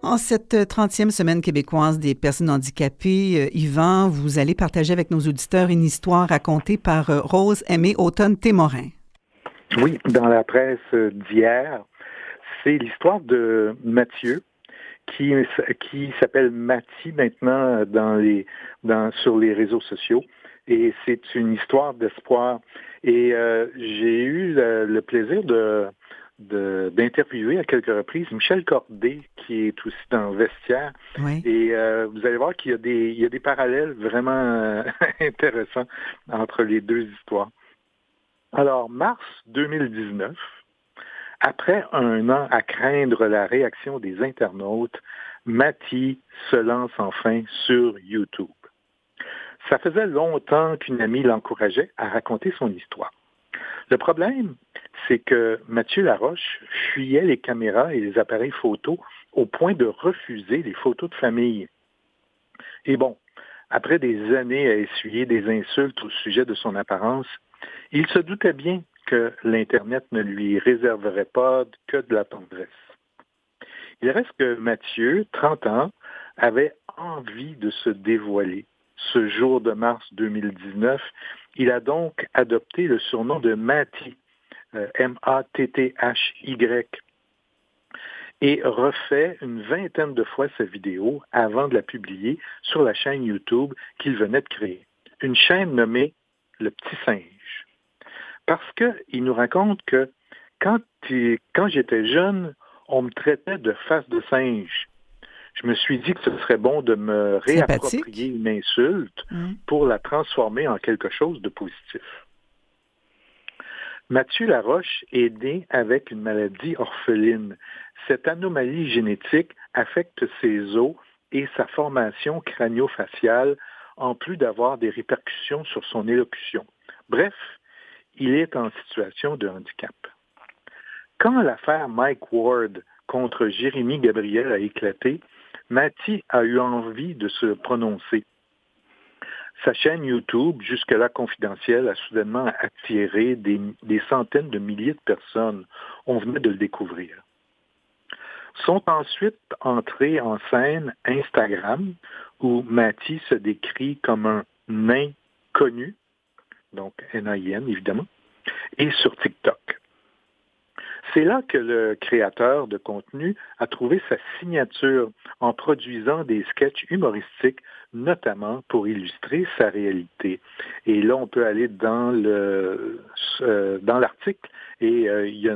En cette 30e semaine québécoise des personnes handicapées, Yvan, vous allez partager avec nos auditeurs une histoire racontée par Rose Aimée Automne-Témorin. Oui, dans la presse d'hier, c'est l'histoire de Mathieu, qui s'appelle Mathie maintenant sur les réseaux sociaux. Et c'est une histoire d'espoir. Et j'ai eu le plaisir d'interviewer à quelques reprises Michel Corday, qui est aussi dans Vestiaire. Oui. Et vous allez voir qu'il y a des parallèles vraiment intéressants entre les deux histoires. Alors, mars 2019, après un an à craindre la réaction des internautes, Mathie se lance enfin sur YouTube. Ça faisait longtemps qu'une amie l'encourageait à raconter son histoire. Le problème, c'est que Mathieu Laroche fuyait les caméras et les appareils photos au point de refuser les photos de famille. Et bon, après des années à essuyer des insultes au sujet de son apparence, il se doutait bien que l'Internet ne lui réserverait pas que de la tendresse. Il reste que Mathieu, 30 ans, avait envie de se dévoiler. Ce jour de mars 2019, il a donc adopté le surnom de Matty, M-A-T-T-H-Y, et refait une vingtaine de fois sa vidéo avant de la publier sur la chaîne YouTube qu'il venait de créer. Une chaîne nommée Le Petit Singe. Parce qu'il nous raconte que quand j'étais jeune, on me traitait de face de singe. Je me suis dit que ce serait bon de me réapproprier une insulte pour la transformer en quelque chose de positif. Mathieu Laroche est né avec une maladie orpheline. Cette anomalie génétique affecte ses os et sa formation crânio-faciale, en plus d'avoir des répercussions sur son élocution. Bref, il est en situation de handicap. Quand l'affaire Mike Ward contre Jérémy Gabriel a éclaté, Matty a eu envie de se prononcer. Sa chaîne YouTube, jusque-là confidentielle, a soudainement attiré des centaines de milliers de personnes. On venait de le découvrir. Sont ensuite entrés en scène Instagram, où Matty se décrit comme un nain connu, donc N-A-I-N évidemment, et sur TikTok. C'est là que le créateur de contenu a trouvé sa signature en produisant des sketchs humoristiques, notamment pour illustrer sa réalité. Et là, on peut aller dans l'article et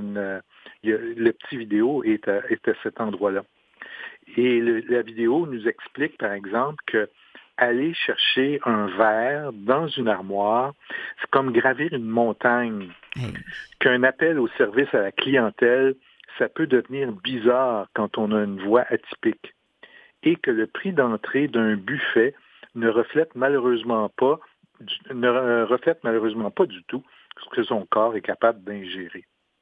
le petit vidéo est à cet endroit-là. Et la vidéo nous explique, par exemple, que aller chercher un verre dans une armoire, c'est comme gravir une montagne. Qu'un appel au service à la clientèle, ça peut devenir bizarre quand on a une voix atypique. Et que le prix d'entrée d'un buffet ne reflète malheureusement pas du tout ce que son corps est capable d'ingérer.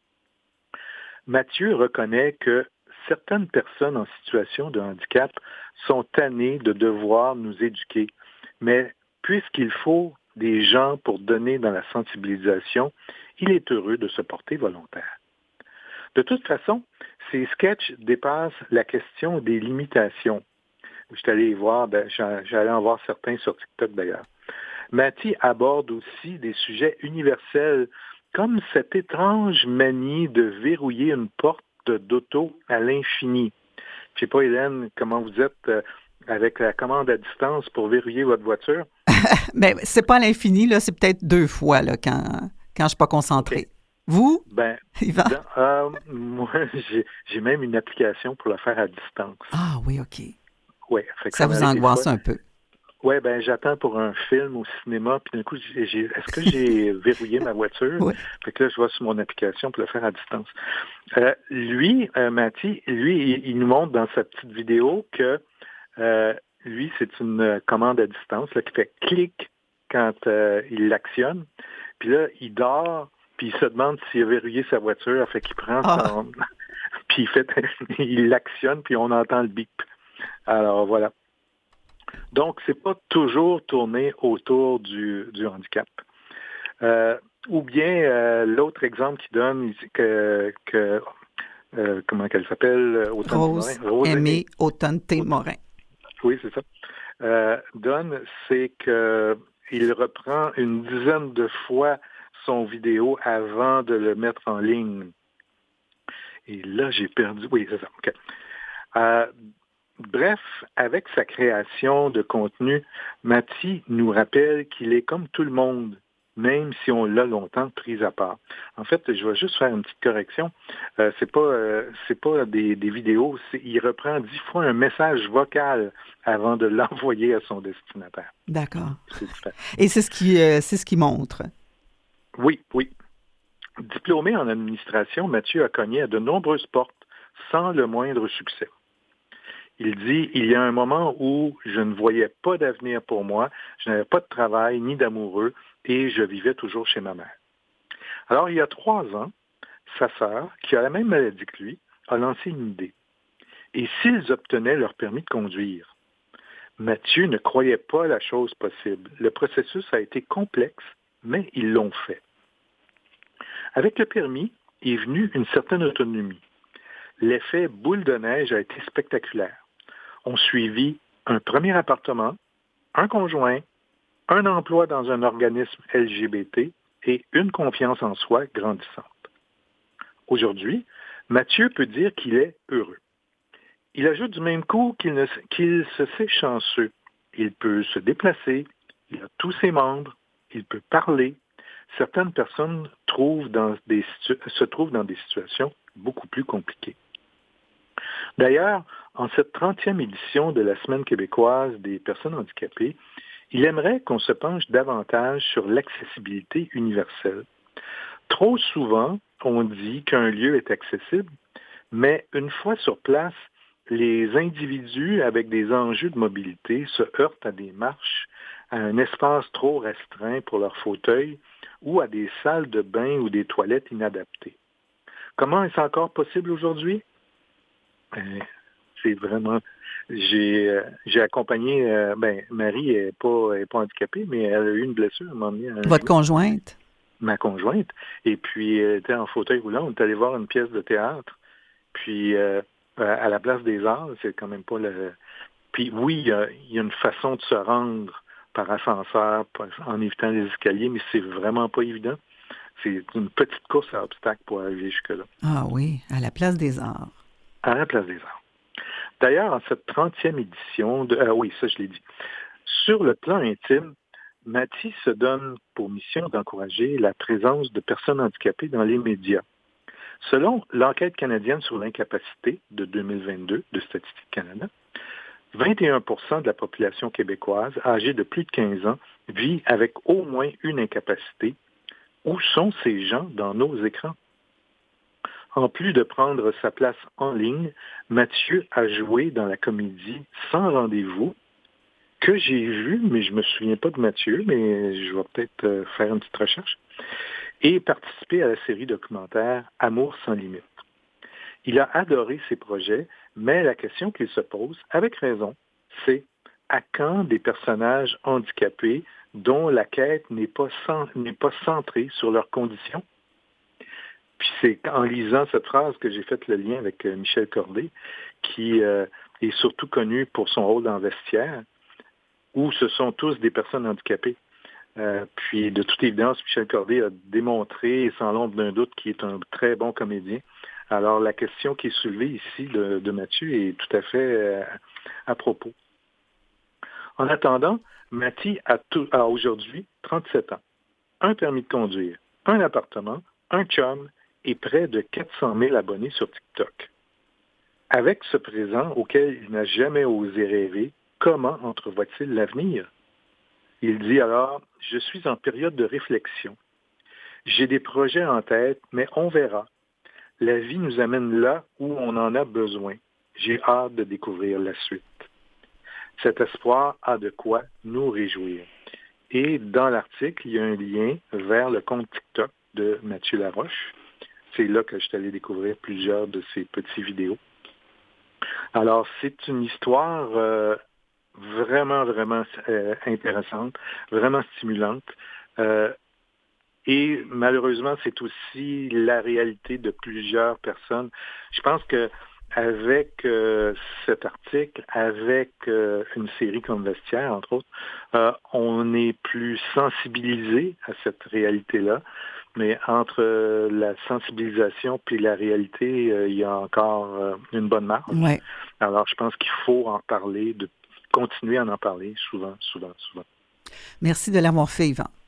Mathieu reconnaît que certaines personnes en situation de handicap sont tannées de devoir nous éduquer. Mais puisqu'il faut des gens pour donner dans la sensibilisation, il est heureux de se porter volontaire. De toute façon, ces sketchs dépassent la question des limitations. Je suis allé voir, j'allais en voir certains sur TikTok d'ailleurs. Matty aborde aussi des sujets universels, comme cette étrange manie de verrouiller une porte d'auto à l'infini. Je ne sais pas, Hélène, comment vous êtes avec la commande à distance pour verrouiller votre voiture? Mais c'est pas à l'infini, là, c'est peut-être 2 fois là, quand je ne suis pas concentré. Okay. Vous? Yvan? Moi, j'ai même une application pour le faire à distance. Ah oui, OK. Ouais, ça vous angoisse un peu. Oui, j'attends pour un film au cinéma, puis d'un coup, est-ce que j'ai verrouillé ma voiture? Oui. Fait que là, je vais sur mon application pour le faire à distance. Matty, il nous montre dans sa petite vidéo que lui, c'est une commande à distance là, qui fait clic quand il l'actionne. Puis là, il dort, puis il se demande s'il a verrouillé sa voiture. Fait qu'il prend son... puis il l'actionne, puis on entend le bip. Alors, voilà. Donc, c'est pas toujours tourné autour du handicap. Ou bien, l'autre exemple qu'il donne, que comment qu'elle s'appelle? Rose Aimée Autonne-Morin. Oui, c'est ça. donne, c'est qu'il reprend une dizaine de fois son vidéo avant de le mettre en ligne. Et là, j'ai perdu. Oui, c'est ça. OK. Bref, avec sa création de contenu, Mathie nous rappelle qu'il est comme tout le monde, même si on l'a longtemps pris à part. En fait, je vais juste faire une petite correction. C'est pas des vidéos. Il reprend 10 fois un message vocal avant de l'envoyer à son destinataire. D'accord. Et c'est ce qui montre. Oui. Diplômé en administration, Mathieu a cogné à de nombreuses portes sans le moindre succès. Il dit, il y a un moment où je ne voyais pas d'avenir pour moi, je n'avais pas de travail ni d'amoureux et je vivais toujours chez ma mère. Alors, il y a 3 ans, sa sœur, qui a la même maladie que lui, a lancé une idée. Et s'ils obtenaient leur permis de conduire? Mathieu ne croyait pas la chose possible. Le processus a été complexe, mais ils l'ont fait. Avec le permis est venue une certaine autonomie. L'effet boule de neige a été spectaculaire. On suivit un premier appartement, un conjoint, un emploi dans un organisme LGBT et une confiance en soi grandissante. Aujourd'hui, Mathieu peut dire qu'il est heureux. Il ajoute du même coup qu'il se sait chanceux. Il peut se déplacer, il a tous ses membres, il peut parler. Certaines personnes se trouvent dans des situations beaucoup plus compliquées. D'ailleurs, en cette 30e édition de la Semaine québécoise des personnes handicapées, il aimerait qu'on se penche davantage sur l'accessibilité universelle. Trop souvent, on dit qu'un lieu est accessible, mais une fois sur place, les individus avec des enjeux de mobilité se heurtent à des marches, à un espace trop restreint pour leur fauteuil ou à des salles de bain ou des toilettes inadaptées. Comment est-ce encore possible aujourd'hui? C'est vraiment... J'ai accompagné... Marie n'est pas handicapée, mais elle a eu une blessure à un moment donné. Votre conjointe? Ma conjointe. Et puis, elle était en fauteuil roulant. On est allé voir une pièce de théâtre. Puis, à la place des Arts, c'est quand même pas le... Puis oui, il y a une façon de se rendre par ascenseur, en évitant les escaliers, mais c'est vraiment pas évident. C'est une petite course à obstacles pour arriver jusque-là. Ah oui, à la place des Arts. À la place des Arts. D'ailleurs, en cette 30e édition, oui, ça je l'ai dit, sur le plan intime, Mathie se donne pour mission d'encourager la présence de personnes handicapées dans les médias. Selon l'enquête canadienne sur l'incapacité de 2022 de Statistique Canada, 21% de la population québécoise âgée de plus de 15 ans vit avec au moins une incapacité. Où sont ces gens dans nos écrans? En plus de prendre sa place en ligne, Mathieu a joué dans la comédie Sans rendez-vous, que j'ai vue, mais je ne me souviens pas de Mathieu, mais je vais peut-être faire une petite recherche, et participé à la série documentaire Amour sans limite. Il a adoré ces projets, mais la question qu'il se pose, avec raison, c'est à quand des personnages handicapés dont la quête n'est pas centrée sur leurs conditions? Puis c'est en lisant cette phrase que j'ai fait le lien avec Michel Corday, qui est surtout connu pour son rôle dans Vestiaire, où ce sont tous des personnes handicapées. Puis de toute évidence, Michel Corday a démontré, sans l'ombre d'un doute, qu'il est un très bon comédien. Alors la question qui est soulevée ici de Mathieu est tout à fait à propos. En attendant, Mathie a aujourd'hui 37 ans, un permis de conduire, un appartement, un chum et près de 400 000 abonnés sur TikTok. Avec ce présent auquel il n'a jamais osé rêver, comment entrevoit-il l'avenir? Il dit alors, je suis en période de réflexion. J'ai des projets en tête, mais on verra. La vie nous amène là où on en a besoin. J'ai hâte de découvrir la suite. Cet espoir a de quoi nous réjouir. Et dans l'article, il y a un lien vers le compte TikTok de Mathieu Laroche. C'est là que je suis allé découvrir plusieurs de ses petits vidéos. Alors, c'est une histoire vraiment intéressante, vraiment stimulante. Et malheureusement, c'est aussi la réalité de plusieurs personnes. Je pense que avec cet article, avec une série comme Vestiaire, entre autres, on est plus sensibilisé à cette réalité-là. Mais entre la sensibilisation puis la réalité, il y a encore une bonne marge. Ouais. Alors, je pense qu'il faut en parler, de continuer à en parler souvent. Merci de l'avoir fait, Yvan.